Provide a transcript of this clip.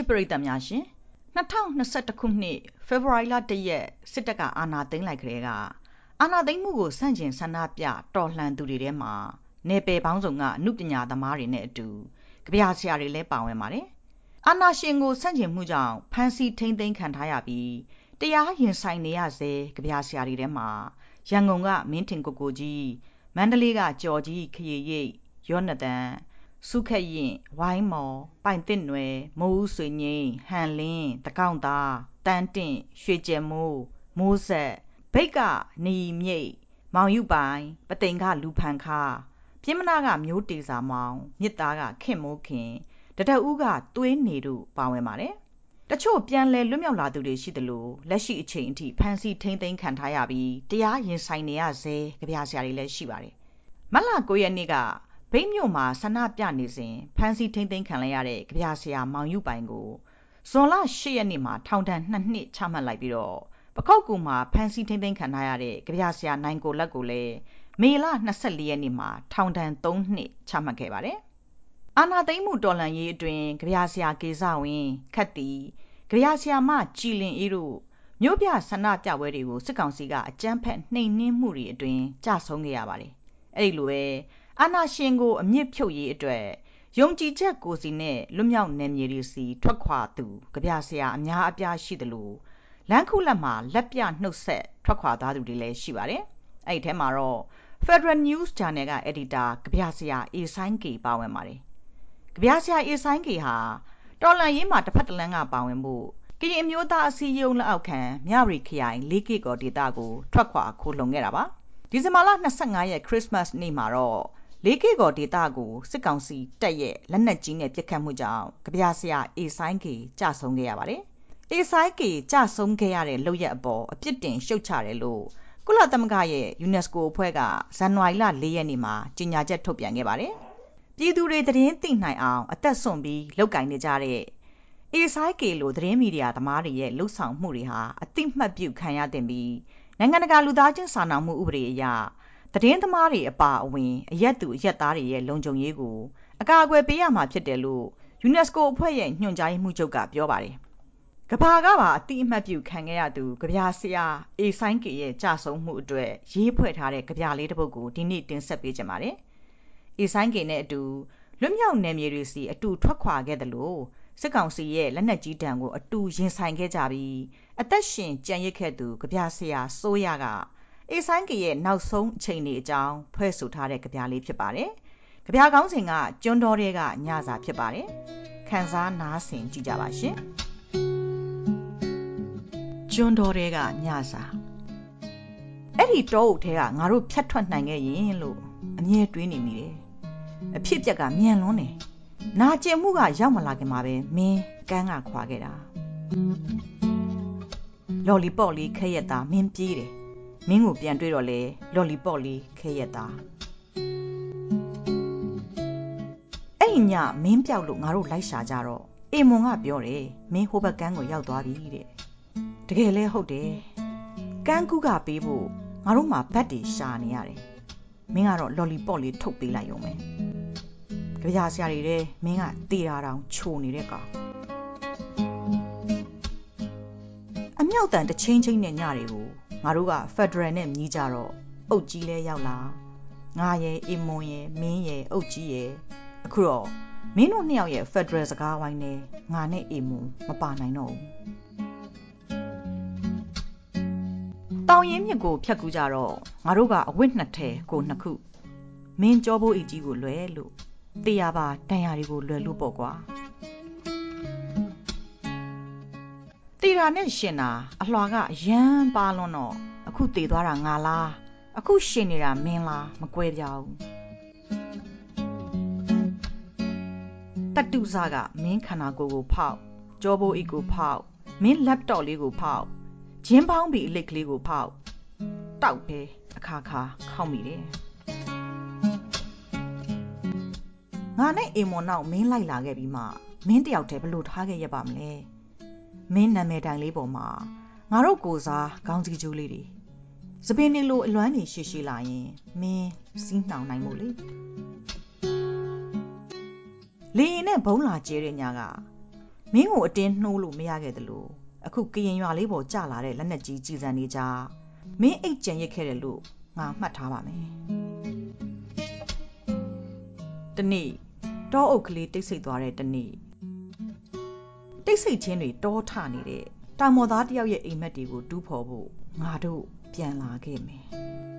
ချစ်ပရိသတ်များရှင်2021ခုနှစ်ဖေဖော်ဝါရီလ1ရက်စစ်တပ်ကအာဏာသိမ်းလိုက်ကြတဲ့ကအာဏာသိမ်းမှုကိုစန့်ကျင်ဆန္ဒပြတော်လှန်သူတွေထဲမှာနယ်ပယ်ပေါင်းစုံကအမှုပညာသမားတွေနဲ့အတူကြပြဆရာတွေလည်းပါဝင်ပါတယ်။အာဏာရှင်ကိုစန့်ကျင်မှုကြောင့်ဖမ်းဆီးထိန်းသိမ်းခံထားရပြီးတရားရင်ဆိုင်နေရစေကြပြဆရာတွေထဲမှာရန်ကုန်ကမင်းထင်ကိုကိုကြီးမန္တလေးကကြော်ကြီးခရီရိတ်ယောနသန်စုခက်ရင်ဝိုင်းမော်ပိုင်တစ်နွယ်မိုးဦးဆွေငိမ့်ဟန်လင်းတကောင့်သားတန်းတင့်ရွှေကျဲမိုးမိုးဆက်ဘိတ်ကနေမြိတ်မောင်ယူပိုင်ပသိမ်ကလူဖန်ခါပြင်းမနာကမျိုးတေစာမောင်မြစ်သားကခင်မိုးခင်တတဦးကသွေးနေတို့ပါဝင်ပါတယ်တချို့ပြန်လဲလွတ်မြောက်လာသူတွေရှိသလိုလက်ရှိအချိန်အထိဖမ်းဆီးထိန်းသိမ်းခံထားရပြီးတရားရင်ဆိုင်နေရစေကြပြဆရာတွေလည်းရှိပါတယ်မတ်လ9ရက်နေ့ကဗိတ်မြို့မှာဆန္ဒပြနေစဉ်ဖမ်းဆီးထိန်းသိမ်းခံလိုက်ရတဲ့ကြပြဆရာမောင်ယူပိုင်ကိုဇွန်လ10ရက်နေ့မှာထောင်ဒဏ်2နှစ်ချမှတ်လိုက်ပြီးတော့ပခောက်ကူမှာဖမ်းဆီးထိန်းသိမ်းခံထားရတဲ့ကြပြဆရာနိုင်ကိုလက်ကိုလည်းမေလ24ရက်နေ့မှာထောင်ဒဏ်3နှစ်ချမှတ်ခဲ့ပါတယ်။အာဏာသိမ်းမှုတော်လှန်ရေးအတွင်းကြပြဆရာကေဇဝင်းခတ်တီကြပြဆရာမကြည်လင်အေးတို့မြို့ပြဆန္ဒပြပွဲတွေကိုစစ်ကောင်စီကအကြမ်းဖက်နှိမ်နင်းမှုတွေအတွင်းကြဆုံးခဲ့ရပါတယ်။အဲဒီလိုပဲအာဏာရှင်ကိုအမြင့်ဖြုတ်ရေးအတွက်ယုံကြည်ချက်ကိုစီနဲ့လွတ်မြောက်နယ်မြေတွေစီထွက်ခွာသူကြပြဆရာအများအပြားရှိသလိုလမ်းခုလက်မှာလက်ပြနှုတ်ဆက်ထွက်ခွာသားသူတွေလည်းရှိပါတယ်။အဲ့ဒီထဲမှာတော့ Federal News Channel က Editor ကြပြဆရာအေဆိုင်ကေပါဝင်ပါတယ်။ကြပြဆရာအေဆိုင်ကေဟာတော်လှန်ရေးမှာတစ်ဖက်တစ်လမ်းကပါဝင်ဖို့ကရင်အမျိုးသားအစည်းအရုံးလက်အောက်ခံမြဝတီခရိုင်လေးကေကော်ဒေသကိုထွက်ခွာခိုလှုံခဲ့တာပါ။ဒီဇင်ဘာလ25ရက်ခရစ်စမတ်နေ့မှာတော့လေးကေကော်ဒေသကိုစစ်ကောင်စီတပ်ရဲ့လက်နက်ကြီးနဲ့ပစ်ခတ်မှုကြောင့်ကြပြဆရာအေဆိုင်ကေကြဆုံးခဲ့ရပါတယ်။အေဆိုင်ကေကြဆုံးခဲ့ရတဲ့လုပ်ရက်အပေါ်အပြစ်တင်ရှုတ်ချတယ်လို့ကုလသမဂ္ဂရဲ့ UNESCO အဖွဲ့ကဇန်နဝါရီလ4ရက်နေ့မှာကြေညာချက်ထုတ်ပြန်ခဲ့ပါတယ်။ပြည်သူတွေသတင်းသိနိုင်အောင်အသက်ဆွန့်ပြီးလုပ်ကင်နေကြတဲ့အေဆိုင်ကေလိုသတင်းမီဒီယာသမားတွေရဲ့လှုပ်ဆောင်မှုတွေဟာအတိမတ်ပြုခံရတဲ့ပြီးနိုင်ငံတကာလူသားချင်းစာနာမှုဥပဒေအရသတင်းသမားတွေအပါအဝင်အရက်သူအရက်သားတွေရဲ့လုံခြုံရေးကိုအကာအကွယ်ပေးရမှာဖြစ်တယ်လို့ UNESCO အဖွဲ့ရဲ့ညွှန်ကြားရေးမှူးချုပ်ကပြောပါတယ်။ကဘာကပါအတိအမှတ်ပြုခံခဲ့ရသူကြပြဆရာအေဆိုင်ကေရဲ့ကြဆုံးမှုအတွက်ရေးဖွဲ့ထားတဲ့ကြပြလေးတစ်ပုဒ်ကိုဒီနေ့တင်ဆက်ပေးကြပါမယ်။အေဆိုင်ကေနဲ့အတူလွတ်မြောက်နယ်မြေတွေစီအတူထွက်ခွာခဲ့တယ်လို့စစ်ကောင်စီရဲ့လက်နက်ကြီးတံကိုအတူရင်ဆိုင်ခဲ့ကြပြီးအသက်ရှင်ကြံရစ်ခဲ့သူကြပြဆရာစိုးရကအေဆိုင်ကေရဲ့နောက်ဆုံးအချိန်တွေအကြောင်းဖွဲ့ဆိုထားတဲ့ကြပြလေးဖြစ်ပါတယ်။ကြပြကောင်းစဉ်ကကျွန်းတော်တွေကညစာဖြစ်ပါတယ်။ခန်းစားနားဆင်ကြည့်ကြပါရှင်။ကျွန်းတော်တွေကညစာအဲ့ဒီတောအုပ်ထဲကငါတို့ဖြတ်ထွက်နိုင်ခဲ့ရင်လို့အမြဲတွေးနေမိတယ်။အဖြစ်အပျက်ကမြန်လွန်းတယ်။နာကျင်မှုကရောက်မလာခင်မှာပဲမင်းကန်းကခွာခဲ့တာ။လော်လီပေါ့လေးခဲရက်သားမင်းပြေးတယ်။မင်းကိုပြန်တွေ့တော့လေလော်လီပေါ့လေးခဲရက်သားအဲ့ညမင်းပြောက်လို့ငါတို့လိုက်ရှာကြတော့အေမွန်ကပြောတယ်မင်းဟိုဘက်ကန်းကိုရောက်သွားပြီတဲ့တကယ်လဲဟုတ်တယ်ကန်းကူးကပေးဖို့ငါတို့မှဘတ်တွေရှာနေရတယ်မင်းကတော့လော်လီပေါ့လေးထုတ်ပေးလိုက်ရုံပဲကြပြဆရာတွေတဲ့မင်းကတေတာတောင်ချိုနေတဲ့ကောင်အမြောက်တန်တချင်းချင်းနဲ့ညတွေကိုငါတို့ကဖက်ဒရယ်နဲ့မြည်ကြတော့အုတ်ကြီးလဲရောက်လာငါရဲ့အေမွန်ရဲ့မင်းရဲ့အုတ်ကြီးရဲ့အခုတော့မင်းတို့နှစ်ယောက်ရဲ့ဖက်ဒရယ်စကားဝိုင်းနဲ့ငါနဲ့အေမွန်မပါနိုင်တော့ဘူးတောင်ရင်မြစ်ကိုဖြတ်ကူးကြတော့ငါတို့ကအဝတ်နှစ်ထည်ကိုနှစ်ခုမင်းကြောဘိုးအကြီးကိုလွယ်လို့တရားပါတန်ရာတွေကိုလွယ်လို့ပေါ့ကွာတီရာနဲ့ရှင်တာအလွှာကအရန်ပါလွန်းတော့အခုတည်သွားတာငါလားအခုရှင်နေတာမင်းလားမကွဲပြားဘူးတတုဇကမင်းခန္ဓာကိုယ်ကိုဖောက်ကြောဘိုးအိတ်ကိုဖောက်မင်း laptop လေးကိုဖောက်ဂျင်းပေါင်းပြီးအလိတ်ကလေးကိုဖောက်တောက်ပဲအခါခါခောက်မိတယ်ငါနဲ့အိမ်မော်နောက်မင်းလိုက်လာခဲ့ပြီးမှမင်းတယောက်တည်းဘလို့ထားခဲ့ရပါမလဲမင်းနာမည်တိုင်လေးပေါ်မှာငါတို့ကိုစားခေါင်းစည်းကျိုးလေးတွေစပင်းလေးလိုအလွမ်းနေရှိလာရင်မင်းစီးနှောင်နိုင်မို့လေရင်နဲ့ဘုံလာကျဲတဲ့ညကမင်းကိုအတင်းနှိုးလို့မရခဲ့တယ်လို့အခုကရင်ရွာလေးပေါ်ကျလာတဲ့လက်နက်ကြီးကြီးစံနေကြမင်းအိတ်ကြံရစ်ခဲ့တယ်လို့ငါမှတ်ထားပါမယ်တနေ့တောအုပ်ကလေးတိတ်ဆိတ်သွားတဲ့တနေ့တိတ်ဆိတ်ချင်းတွေတောထနေတဲ့တောင်ပေါ်သားတယောက်ရဲ့အိမ်မက်တွေကိုတူးဖော်ဖို့ငါတို့ပြန်လာခဲ့မယ်